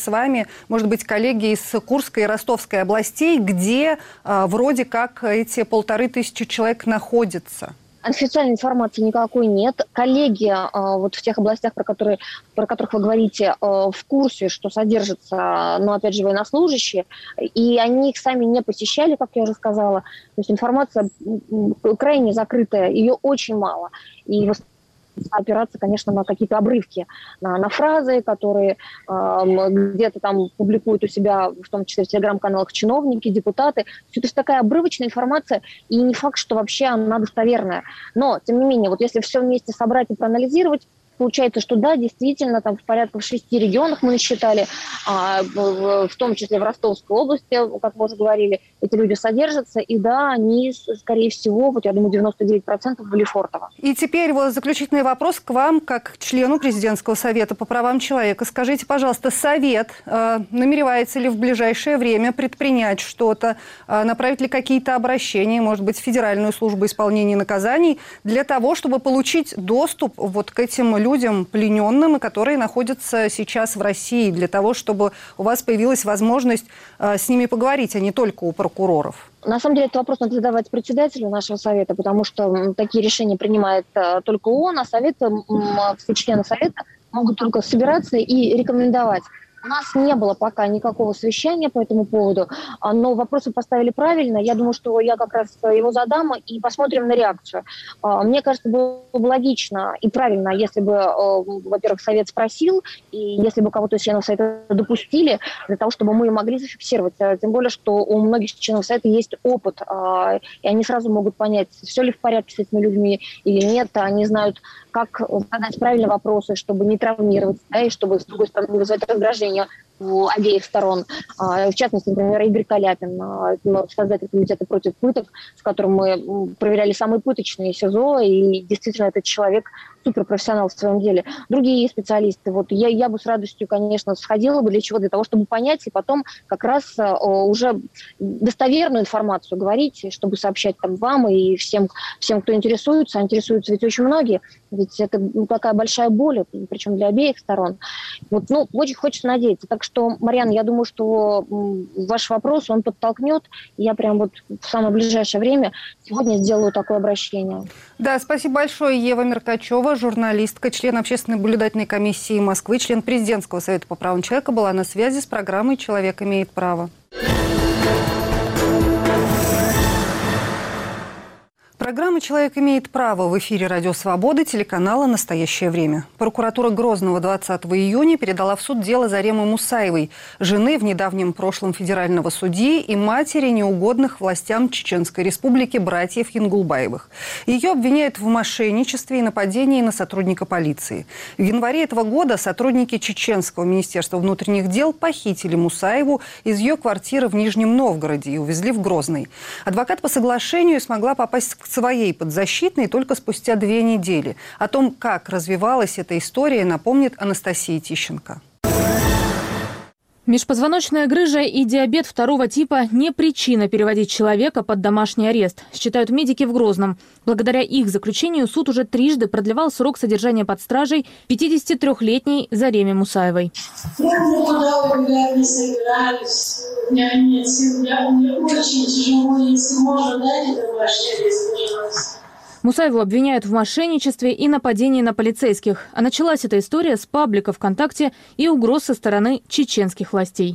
вами, может быть, коллеги из Курской и Ростовской областей, где э, вроде как эти полторы тысячи человек находятся? Официальной информации никакой нет. Коллеги вот в тех областях, про которые, про которых вы говорите, в курсе, что содержатся, ну, опять же, военнослужащие, и они их сами не посещали, как я уже сказала. То есть информация крайне закрытая, ее очень мало. И опираться, конечно, на какие-то обрывки, на, на фразы, которые э, где-то там публикуют у себя, в том числе в телеграм-каналах, чиновники, депутаты. Все это такая обрывочная информация, и не факт, что вообще она достоверная. Но, тем не менее, вот если все вместе собрать и проанализировать, получается, что да, действительно, там в порядка в шести регионах мы насчитали, а, в, в том числе в Ростовской области, как мы уже говорили, эти люди содержатся, и да, они, скорее всего, вот я думаю, девяносто девять процентов в Лефортово. И теперь вот заключительный вопрос к вам, как к члену Президентского совета по правам человека. Скажите, пожалуйста, Совет э, намеревается ли в ближайшее время предпринять что-то, э, направить ли какие-то обращения, может быть, в Федеральную службу исполнения наказаний, для того, чтобы получить доступ вот к этим людям, людям, плененным, которые находятся сейчас в России, для того, чтобы у вас появилась возможность э, с ними поговорить, а не только у прокуроров? На самом деле, этот вопрос надо задавать председателю нашего совета, потому что такие решения принимает э, только он, а совет, э, все члены совета могут только собираться и рекомендовать. У нас не было пока никакого совещания по этому поводу, но вопросы поставили правильно. Я думаю, что я как раз его задам и посмотрим на реакцию. Мне кажется, было бы логично и правильно, если бы, во-первых, Совет спросил, и если бы кого-то из членов Совета допустили, для того, чтобы мы могли зафиксировать. Тем более, что у многих членов Совета есть опыт, и они сразу могут понять, все ли в порядке с этими людьми или нет. Они знают, как задать правильные вопросы, чтобы не травмировать, да, и чтобы, с другой стороны, не вызвать раздражение у обеих сторон. В частности, например, Игорь Каляпин, создатель комитета против пыток, с которым мы проверяли самые пыточные СИЗО, и действительно этот человек суперпрофессионал в своем деле. Другие специалисты. Вот я, я бы с радостью, конечно, сходила бы. Для чего? Для того, чтобы понять и потом как раз уже достоверную информацию говорить, чтобы сообщать там вам и всем, всем, кто интересуется. А интересуются ведь очень многие. Ведь это ну, такая большая боль, причем для обеих сторон. Вот, ну, очень хочется надеяться. Так что, Марьяна, я думаю, что ваш вопрос, он подтолкнет. Я прям вот в самое ближайшее время сегодня сделаю такое обращение. Да, спасибо большое. Ева Меркачева, журналистка, член Общественной наблюдательной комиссии Москвы, член Президентского совета по правам человека, была на связи с программой «Человек имеет право». Программа «Человек имеет право» в эфире «Радио Свободы» телеканала «Настоящее время». Прокуратура Грозного двадцатого июня передала в суд дело Заремы Мусаевой, жены в недавнем прошлом федерального судьи и матери неугодных властям Чеченской Республики братьев Янгулбаевых. Ее обвиняют в мошенничестве и нападении на сотрудника полиции. В январе этого года сотрудники Чеченского министерства внутренних дел похитили Мусаеву из ее квартиры в Нижнем Новгороде и увезли в Грозный. Адвокат по соглашению смогла попасть к своей подзащитной только спустя две недели. О том, как развивалась эта история, напомнит Анастасия Тищенко. Межпозвоночная грыжа и диабет второго типа не причина переводить человека под домашний арест, считают медики в Грозном. Благодаря их заключению суд уже трижды продлевал срок содержания под стражей пятидесятитрёхлетней Зареме Мусаевой. Я никуда убегать не собираюсь. У меня нет сил. Мне очень тяжело. Если можно, дайте домашний арест, пожалуйста. Мусаеву обвиняют в мошенничестве и нападении на полицейских. А началась эта история с паблика ВКонтакте и угроз со стороны чеченских властей.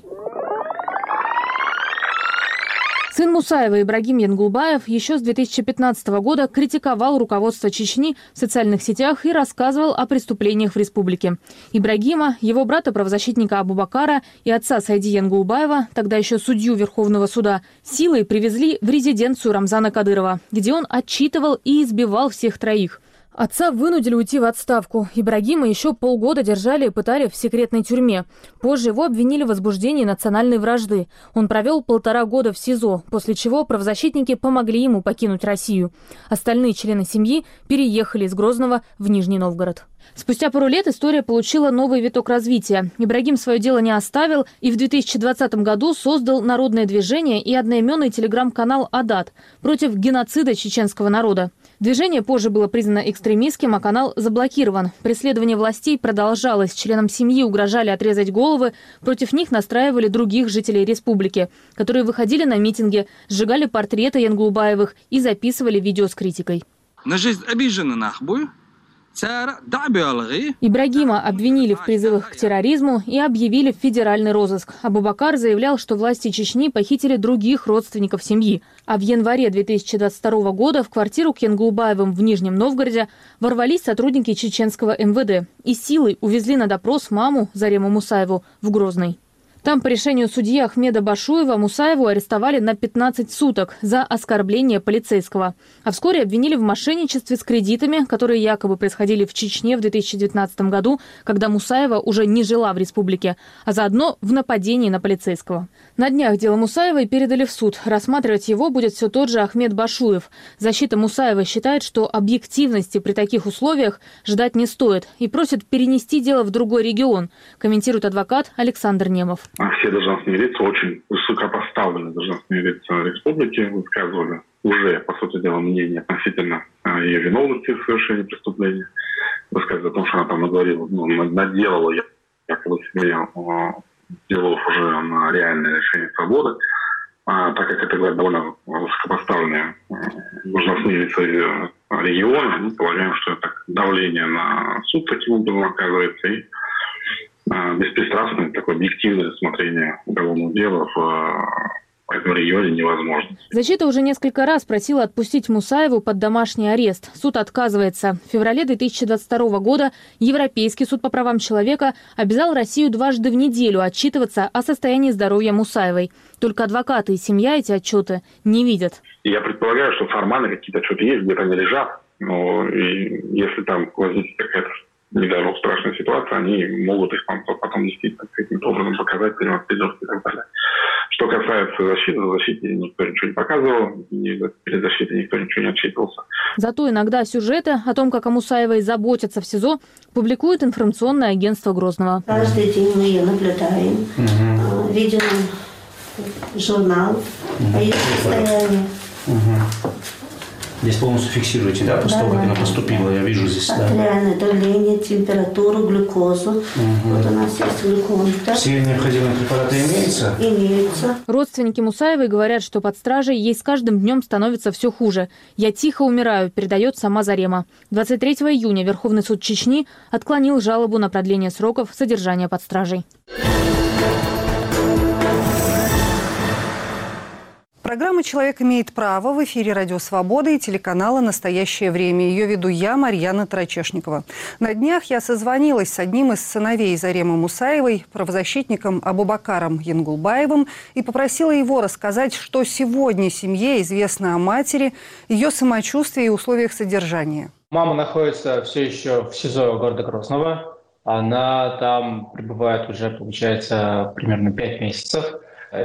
Сын Мусаева Ибрагим Янгулбаев еще с две тысячи пятнадцатого года критиковал руководство Чечни в социальных сетях и рассказывал о преступлениях в республике. Ибрагима, его брата-правозащитника Абубакара и отца Сайди Янгулбаева, тогда еще судью Верховного суда, силой привезли в резиденцию Рамзана Кадырова, где он отчитывал и избивал всех троих. Отца вынудили уйти в отставку. Ибрагима еще полгода держали и пытали в секретной тюрьме. Позже его обвинили в возбуждении национальной вражды. Он провел полтора года в СИЗО, после чего правозащитники помогли ему покинуть Россию. Остальные члены семьи переехали из Грозного в Нижний Новгород. Спустя пару лет история получила новый виток развития. Ибрагим свое дело не оставил и в две тысячи двадцатом году создал народное движение и одноименный телеграм-канал «Адат» против геноцида чеченского народа. Движение позже было признано экстремистским, а канал заблокирован. Преследование властей продолжалось. Членам семьи угрожали отрезать головы. Против них настраивали других жителей республики, которые выходили на митинги, сжигали портреты Янгулбаевых и записывали видео с критикой. Ибрагима обвинили в призывах к терроризму и объявили в федеральный розыск. Абубакар заявлял, что власти Чечни похитили других родственников семьи. А в январе две тысячи двадцать второго года в квартиру к Янгулбаевым в Нижнем Новгороде ворвались сотрудники чеченского эм вэ дэ и силой увезли на допрос маму Зарему Мусаеву в Грозный. Там по решению судьи Ахмеда Башуева Мусаеву арестовали на пятнадцать суток за оскорбление полицейского. А вскоре обвинили в мошенничестве с кредитами, которые якобы происходили в Чечне в две тысячи девятнадцатом году, когда Мусаева уже не жила в республике, а заодно в нападении на полицейского. На днях дело Мусаевой передали в суд. Рассматривать его будет все тот же Ахмед Башуев. Защита Мусаевой считает, что объективности при таких условиях ждать не стоит и просит перенести дело в другой регион, комментирует адвокат Александр Немов. Все должностные лица, очень высокопоставленные должностные лица республики, высказывали уже, по сути дела, мнение относительно ее виновности в совершении преступления. Высказывали о том, что она там наговорила, ну, наделала якобы себе делов уже на реальное решение свободы. А, так как это говорят довольно высокопоставленные должностные лица региона, мы полагаем, что это давление на суд таким образом оказывается и беспристрастное, такое объективное рассмотрение уголовного дела в этом регионе невозможно. Защита уже несколько раз просила отпустить Мусаеву под домашний арест. Суд отказывается. В феврале две тысячи двадцать второго года Европейский суд по правам человека обязал Россию дважды в неделю отчитываться о состоянии здоровья Мусаевой. Только адвокаты и семья эти отчеты не видят. Я предполагаю, что формально какие-то отчеты есть, где-то они лежат. Но и если там возникнет какая-то не дай бог страшная ситуация, они могут их потом действительно каким-то образом показать, принимать призывки и так далее. Что касается защиты, за защитой никто ничего не показывал, и перед защитой никто ничего не отчитывался. Зато иногда сюжеты о том, как о Мусаевой заботятся в СИЗО, публикует информационное агентство Грозного. Каждый день мы ее наблюдаем, угу. Видим журнал угу. о ее состоянии. Угу. Здесь полностью фиксируете, да, после да, того, как да, она поступила, да. Я вижу здесь, да. Реальное давление, температуру, глюкозу. Угу. Вот у нас есть глюкометр. Все необходимые препараты имеются? Имеются. Родственники Мусаевой говорят, что под стражей ей с каждым днем становится все хуже. «Я тихо умираю», передает сама Зарема. двадцать третьего июня Верховный суд Чечни отклонил жалобу на продление сроков содержания под стражей. Программа «Человек имеет право» в эфире «Радио Свобода» и телеканала «Настоящее время». Ее веду я, Марьяна Тарачешникова. На днях я созвонилась с одним из сыновей Заремы Мусаевой, правозащитником Абубакаром Янгулбаевым, и попросила его рассказать, что сегодня семье известно о матери, ее самочувствии и условиях содержания. Мама находится все еще в СИЗО города Грозного. Она там пребывает уже, получается, примерно пять месяцев.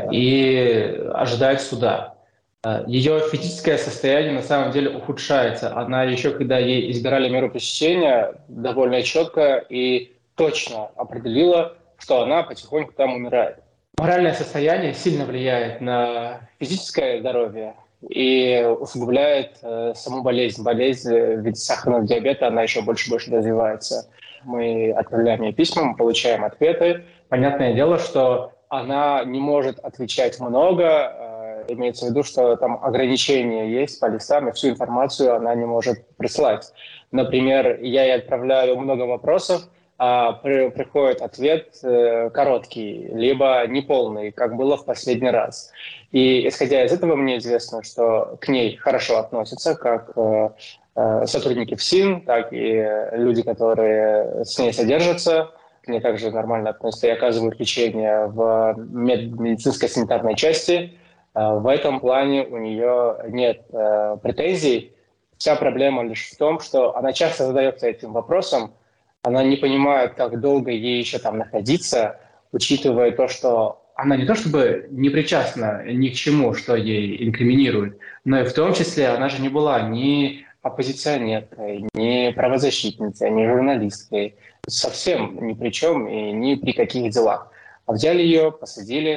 И ожидает суда. Ее физическое состояние на самом деле ухудшается. Она еще, когда ей избирали меру пресечения, довольно четко и точно определила, что она потихоньку там умирает. Моральное состояние сильно влияет на физическое здоровье и усугубляет э, саму болезнь. Болезнь в виде сахарного диабета, она еще больше и больше развивается. Мы отправляем ей письма, мы получаем ответы. Понятное дело, что она не может отвечать много, э, имеется в виду, что там ограничения есть по листам, и всю информацию она не может прислать. Например, я ей отправляю много вопросов, а при, приходит ответ э, короткий, либо неполный, как было в последний раз. И исходя из этого мне известно, что к ней хорошо относятся, как э, э, сотрудники ФСИН, так и люди, которые с ней содержатся. К ней также нормально относятся и оказывают лечение в медицинской санитарной части. В этом плане у нее нет э, претензий. Вся проблема лишь в том, что она часто задается этим вопросом. Она не понимает, как долго ей еще там находиться, учитывая то, что она не то чтобы не причастна ни к чему, что ей инкриминирует, но и в том числе она же не была ни оппозиционеркой, ни правозащитницей, ни журналисткой. Совсем ни при чем и ни при каких делах. А взяли ее, посадили,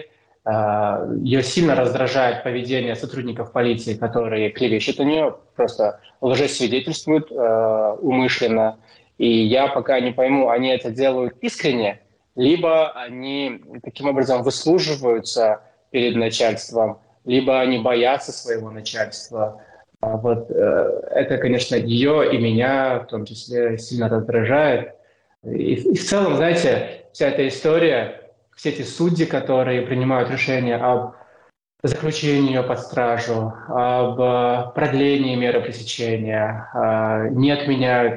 Ее сильно раздражает поведение сотрудников полиции, которые клевещут на нее, просто лжесвидетельствуют э, умышленно. И я пока не пойму, они это делают искренне, либо они таким образом выслуживаются перед начальством, либо они боятся своего начальства. Вот э, это, конечно, ее и меня в том числе сильно раздражает. И, и в целом, знаете, вся эта история, все эти судьи, которые принимают решения об заключении ее под стражу, об продлении меры пресечения, не отменяют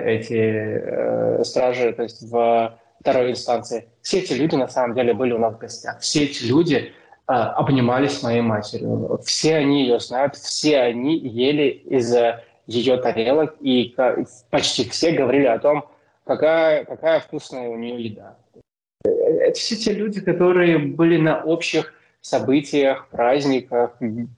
эти стражи, то есть в второй инстанции. Все эти люди на самом деле были у нас в гостях. Все эти люди обнимались с моей матерью. Все они ее знают, все они ели из ее тарелок, и почти все говорили о том, какая, какая вкусная у нее еда. Это все те люди, которые были на общих событиях, праздниках,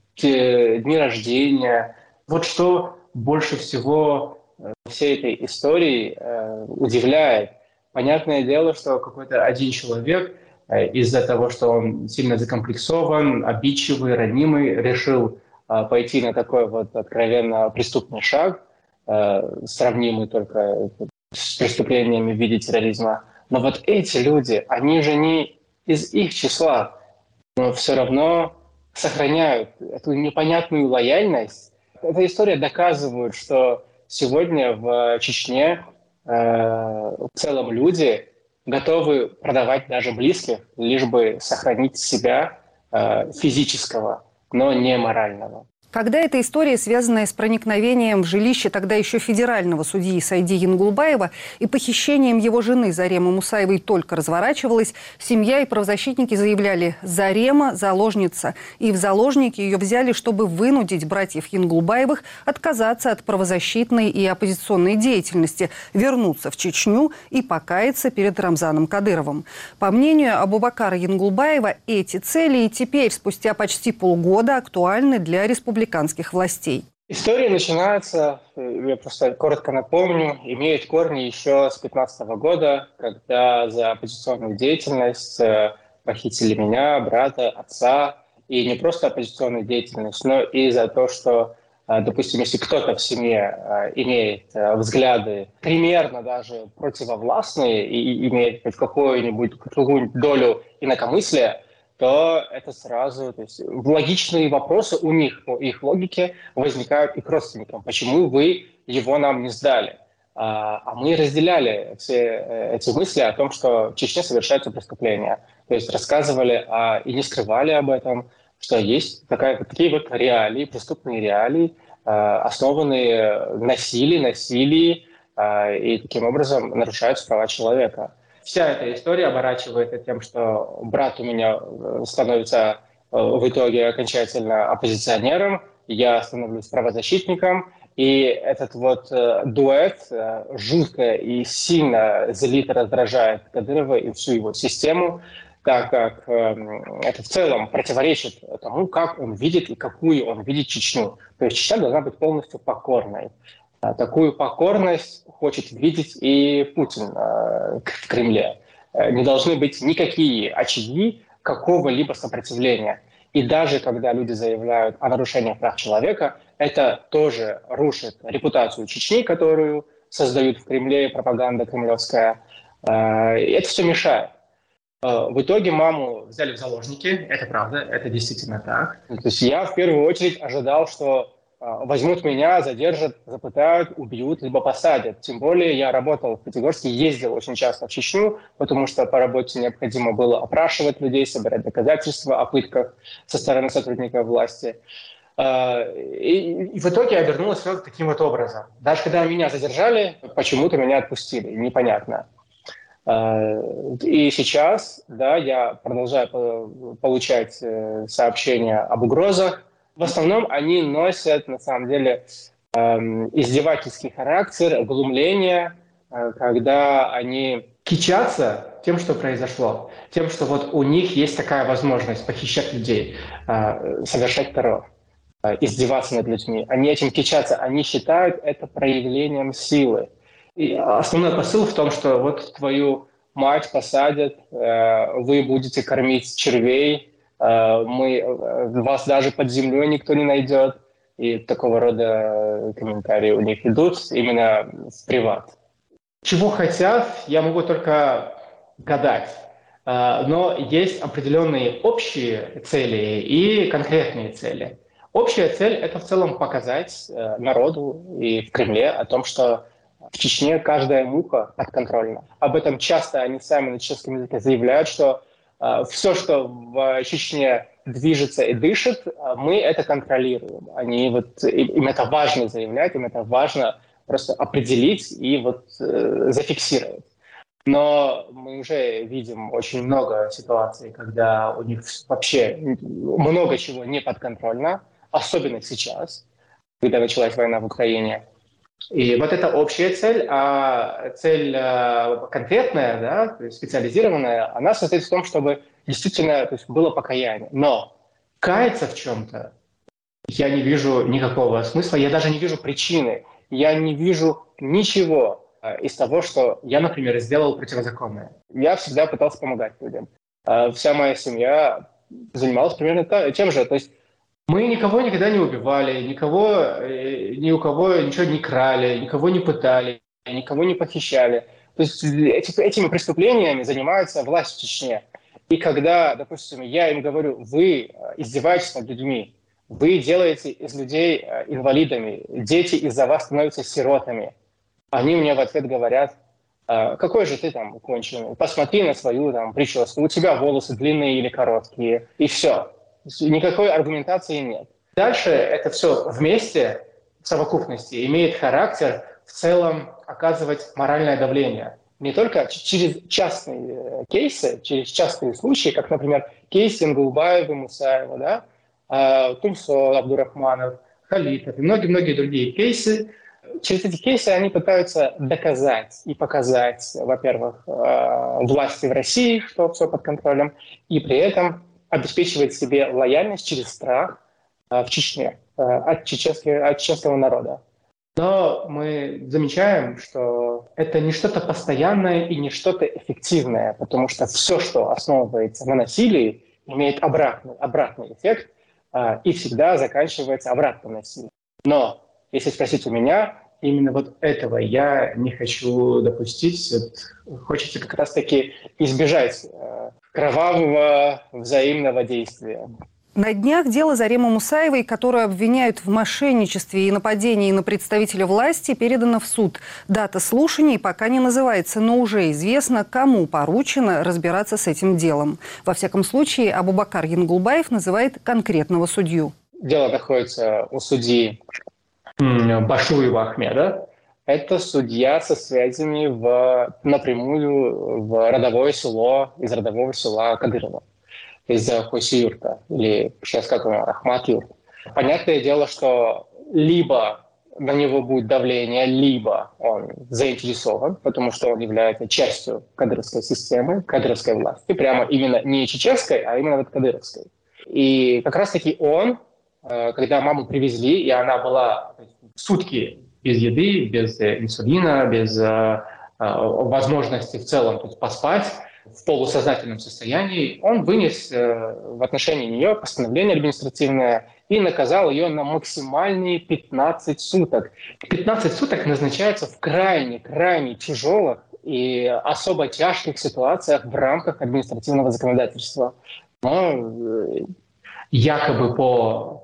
дни рождения. Вот что больше всего всей этой истории э, удивляет. Понятное дело, что какой-то один человек э, из-за того, что он сильно закомплексован, обидчивый, ранимый, решил э, пойти на такой вот откровенно преступный шаг, э, сравнимый только с преступлениями в виде терроризма. Но вот эти люди, они же не из их числа, но все равно сохраняют эту непонятную лояльность. Эта история доказывает, что сегодня в Чечне э, в целом люди готовы продавать даже близких, лишь бы сохранить себя э, физического, но не морального. Когда эта история, связанная с проникновением в жилище тогда еще федерального судьи Сайди Янгулбаева и похищением его жены Заремы Мусаевой только разворачивалась, семья и правозащитники заявляли: Зарема – заложница. И в заложники ее взяли, чтобы вынудить братьев Янгулбаевых отказаться от правозащитной и оппозиционной деятельности, вернуться в Чечню и покаяться перед Рамзаном Кадыровым. По мнению Абубакара Янгулбаева, эти цели и теперь, спустя почти полгода, актуальны для республиканцев. Республиканских властей. История начинается, я просто коротко напомню, имеет корни еще с пятнадцатого года, когда за оппозиционную деятельность похитили меня, брата, отца. И не просто оппозиционную деятельность, но и за то, что, допустим, если кто-то в семье имеет взгляды примерно даже противовластные и имеет хоть какую-нибудь какую-нибудь долю инакомыслия, то это сразу, то есть логичные вопросы у них, по их логике, возникают и к родственникам. Почему вы его нам не сдали? А, а мы разделяли все эти мысли о том, что в Чечне совершаются преступления. То есть рассказывали а, и не скрывали об этом, что есть такая, такие вот реалии, преступные реалии, а, основанные на силе, насилии, а, и таким образом нарушаются права человека. Вся эта история оборачивается тем, что брат у меня становится в итоге окончательно оппозиционером, я становлюсь правозащитником, и этот вот дуэт жутко и сильно злит и раздражает Кадырова и всю его систему, так как это в целом противоречит тому, как он видит и какую он видит Чечню. То есть Чечня должна быть полностью покорной. Такую покорность хочет видеть и Путин э, в Кремле. Не должны быть никакие очаги какого-либо сопротивления. И даже когда люди заявляют о нарушении прав человека, это тоже рушит репутацию Чечни, которую создают в Кремле, пропаганда кремлевская. Э, и это все мешает. Э, в итоге маму взяли в заложники, это правда, это действительно так. То есть я в первую очередь ожидал, что возьмут меня, задержат, запытают, убьют, либо посадят. Тем более я работал в Пятигорске, ездил очень часто в Чечню, потому что по работе необходимо было опрашивать людей, собирать доказательства о пытках со стороны сотрудников власти. И, и в итоге обернулось все таким вот образом. Даже когда меня задержали, почему-то меня отпустили, непонятно. И сейчас, да, я продолжаю получать сообщения об угрозах. В основном они носят, на самом деле, эм, издевательский характер, глумление, э, когда они кичатся тем, что произошло, тем, что вот у них есть такая возможность похищать людей, э, совершать террор, э, издеваться над людьми. Они этим кичатся, они считают это проявлением силы. И основной посыл в том, что вот твою мать посадят, э, вы будете кормить червей, мы, вас даже под землей никто не найдет. И такого рода комментарии у них идут именно в приват. Чего хотят, я могу только гадать. Но есть определенные общие цели и конкретные цели. Общая цель – это в целом показать народу и в Кремле о том, что в Чечне каждая муха подконтрольна. Об этом часто они сами на чешском языке заявляют, что все, что в Чечне движется и дышит, мы это контролируем. Они вот, им это важно заявлять, им это важно просто определить и вот э, зафиксировать. Но мы уже видим очень много ситуаций, когда у них вообще много чего не подконтрольно, особенно сейчас, когда началась война в Украине. И вот это общая цель, а цель э, конкретная, да, специализированная, она состоит в том, чтобы действительно, то есть, было покаяние. Но каяться в чем-то я не вижу никакого смысла, я даже не вижу причины, я не вижу ничего э, из того, что я, например, сделал противозаконное. Я всегда пытался помогать людям. Э, вся моя семья занималась примерно тем же. То есть мы никого никогда не убивали, никого, ни у кого ничего не крали, никого не пытали, никого не похищали. То есть эти, этими преступлениями занимается власть в Чечне. И когда, допустим, я им говорю, вы издеваетесь над людьми, вы делаете из людей инвалидами, дети из-за вас становятся сиротами, они мне в ответ говорят, какой же ты там конченый, посмотри на свою там прическу, у тебя волосы длинные или короткие, и все. Никакой аргументации нет. Дальше это все вместе, в совокупности, имеет характер в целом оказывать моральное давление. Не только через частные кейсы, через частные случаи, как, например, кейсы Ингулбаева, Мусаева, да, Тумсо, Абдурахманов, Халитов и многие-многие другие кейсы. Через эти кейсы они пытаются доказать и показать, во-первых, власти в России, что все под контролем, и при этом обеспечивать себе лояльность через страх в Чечне от чеченского, от чеченского народа. Но мы замечаем, что это не что-то постоянное и не что-то эффективное, потому что все, что основывается на насилии, имеет обратный, обратный эффект и всегда заканчивается обратным насилием. Но, если спросить у меня, именно вот этого я не хочу допустить. Вот хочется как раз-таки избежать кровавого взаимного действия. На днях дело Заремы Мусаевой, которую обвиняют в мошенничестве и нападении на представителя власти, передано в суд. Дата слушаний пока не называется, но уже известно, кому поручено разбираться с этим делом. Во всяком случае, Абубакар Янгулбаев называет конкретного судью. Дело находится у судьи Башуева Ахмеда. Это судья со связями в, напрямую в родовое село, из родового села Кадырова, из Хойси-Юрта, или сейчас как он, Ахмат-Юрт. Понятное дело, что либо на него будет давление, либо он заинтересован, потому что он является частью кадыровской системы, кадыровской власти, прямо именно не чеченской, а именно вот кадыровской. И как раз-таки он, когда маму привезли, и она была сутки без еды, без инсулина, без э, возможности в целом тут поспать, в полусознательном состоянии, он вынес э, в отношении нее постановление административное и наказал ее на максимальные пятнадцать суток. пятнадцать суток назначается в крайне-крайне тяжелых и особо тяжких ситуациях в рамках административного законодательства. Но э, якобы по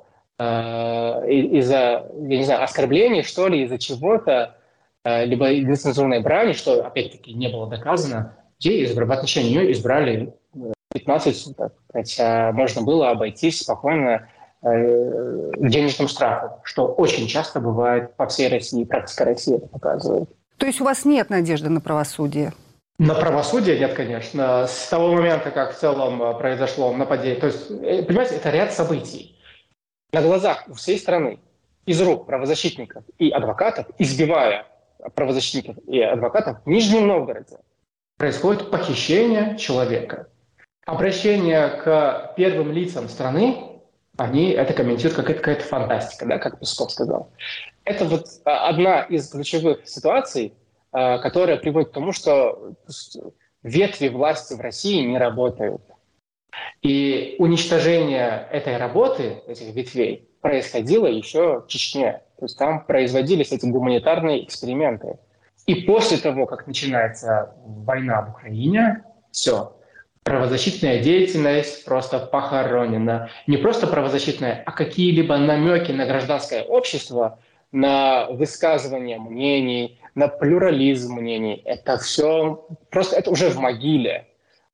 из-за, я не знаю, оскорблений, что ли, из-за чего-то, либо нецензурной брани, что, опять-таки, не было доказано, где в отношении нее избрали пятнадцать суток. Хотя можно было обойтись спокойно денежным штрафом, что очень часто бывает по всей России, практика России это показывает. То есть у вас нет надежды на правосудие? На правосудие нет, конечно. С того момента, как в целом произошло нападение, то есть, понимаете, это ряд событий. На глазах у всей страны, из рук правозащитников и адвокатов, избивая правозащитников и адвокатов в Нижнем Новгороде, происходит похищение человека. Обращение к первым лицам страны, они это комментируют как это какая-то фантастика, да, как Песков сказал. Это вот одна из ключевых ситуаций, которая приводит к тому, что ветви власти в России не работают. И уничтожение этой работы, этих ветвей, происходило еще в Чечне. То есть там производились эти гуманитарные эксперименты. И после того, как начинается война в Украине, все, правозащитная деятельность просто похоронена. Не просто правозащитная, а какие-либо намеки на гражданское общество, на высказывание мнений, на плюрализм мнений. Это все просто, это уже в могиле.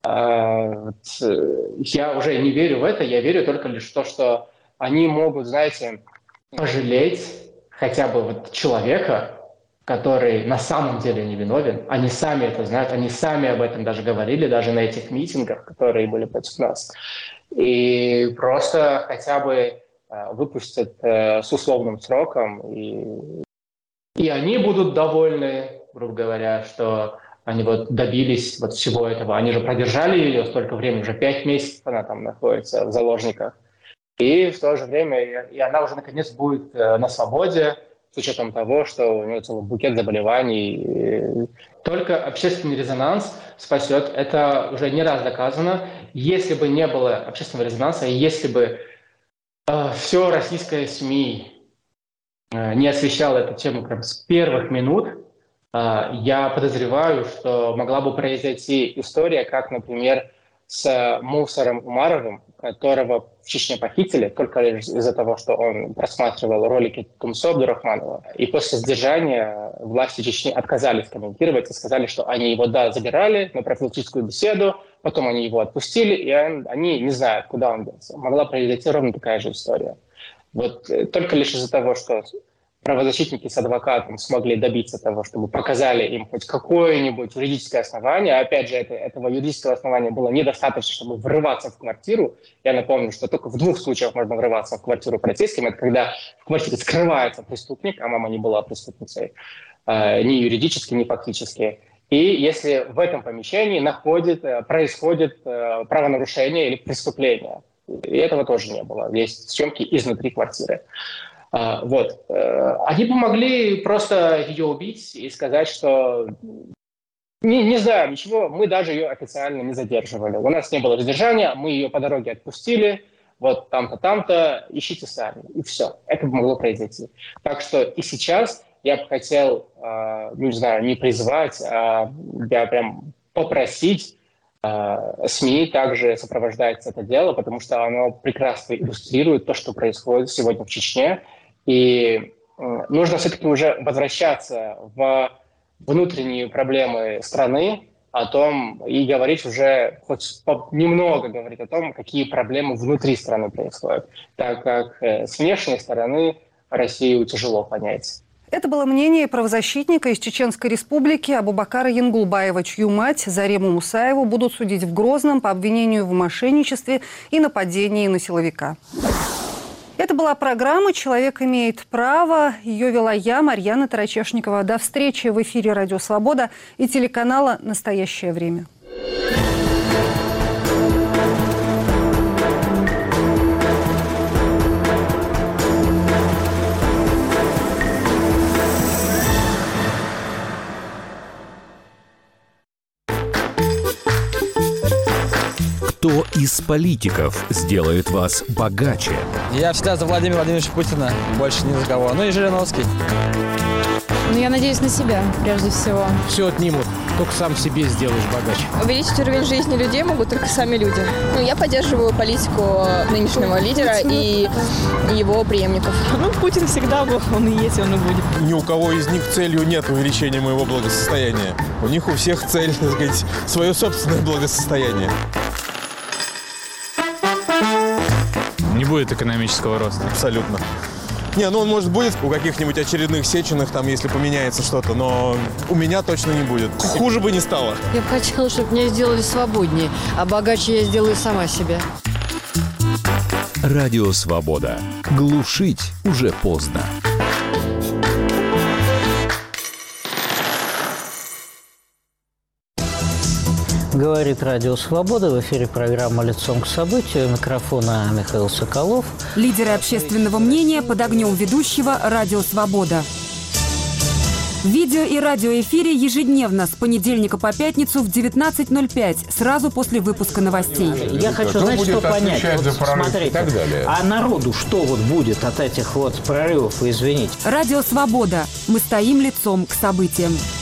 Я уже не верю в это, я верю только лишь в то, что они могут, знаете, пожалеть хотя бы вот человека, который на самом деле не виновен. Они сами это знают, они сами об этом даже говорили, даже на этих митингах, которые были против нас. И просто хотя бы выпустят с условным сроком, и, и они будут довольны, грубо говоря, что они вот добились вот всего этого. Они же продержали ее столько времени, уже пять месяцев она там находится в заложниках. И в то же время и она уже наконец будет на свободе, с учетом того, что у нее целый букет заболеваний. Только общественный резонанс спасет. Это уже не раз доказано. Если бы не было общественного резонанса, если бы э, все российское СМИ э, не освещало эту тему прям с первых минут, э, я подозреваю, что могла бы произойти история, как, например, с Мусаром Умаровым, которого в Чечне похитили только лишь из-за того, что он просматривал ролики Тумсо Абдурахманова. И после задержания власти Чечни отказались комментировать и сказали, что они его, да, забирали на профилактическую беседу, потом они его отпустили, и они не знают, куда он делся. Могла произойти ровно такая же история. Вот только лишь из-за того, что правозащитники с адвокатом смогли добиться того, чтобы показали им хоть какое-нибудь юридическое основание. Опять же, это, этого юридического основания было недостаточно, чтобы врываться в квартиру. Я напомню, что только в двух случаях можно врываться в квартиру полицейским. Это когда в квартире скрывается преступник, а мама не была преступницей, э, ни юридически, ни фактически. И если в этом помещении находит, происходит э, правонарушение или преступление. И этого тоже не было. Есть съемки изнутри квартиры. Uh, вот. Uh, они бы могли просто ее убить и сказать, что не, не знаю ничего, мы даже ее официально не задерживали. У нас не было задержания, мы ее по дороге отпустили, вот там-то, там-то, ищите сами. И все. Это бы могло произойти. Так что и сейчас я бы хотел, uh, не знаю, не призывать, а я прям попросить СМИ также сопровождать это дело, потому что оно прекрасно иллюстрирует то, что происходит сегодня в Чечне. И нужно все-таки уже возвращаться в внутренние проблемы страны, о том и говорить уже, хоть немного говорить о том, какие проблемы внутри страны происходят, так как с внешней стороны Россию тяжело понять. Это было мнение правозащитника из Чеченской Республики Абубакара Янгулбаева, чью мать Зарему Мусаеву будут судить в Грозном по обвинению в мошенничестве и нападении на силовика. Это была программа «Человек имеет право». Ее вела я, Марьяна Тарачешникова. До встречи в эфире «Радио Свобода» и телеканала «Настоящее время». Кто из политиков сделает вас богаче? Я всегда за Владимира Владимировича Путина, больше ни за кого. Ну и Жириновский. Ну, я надеюсь на себя, прежде всего. Все отнимут, только сам себе сделаешь богаче. Увеличить уровень жизни людей могут только сами люди. Ну, я поддерживаю политику нынешнего лидера и его преемников. Ну, Путин всегда был, он и есть, он и будет. Ни у кого из них целью нет увеличения моего благосостояния. У них у всех цель, так сказать, свое собственное благосостояние. Не будет экономического роста. Абсолютно. Не, ну он, может, будет у каких-нибудь очередных Сеченых, там, если поменяется что-то, но у меня точно не будет. Хуже бы не стало. Я бы хотела, чтобы меня сделали свободнее, а богаче я сделаю сама себя. Радио Свобода. Глушить уже поздно. Говорит Радио Свобода. В эфире программа «Лицом к событию». У микрофона Михаил Соколов. Лидеры общественного мнения под огнем ведущего «Радио Свобода». В видео и радиоэфире ежедневно с понедельника по пятницу в девятнадцать ноль пять, сразу после выпуска новостей. Я хочу, Кто знаете, будет что понять? отвечать Вот за прорыв смотрите, и так далее? А народу что вот будет от этих вот прорывов, извините? Радио «Свобода». Мы стоим лицом к событиям.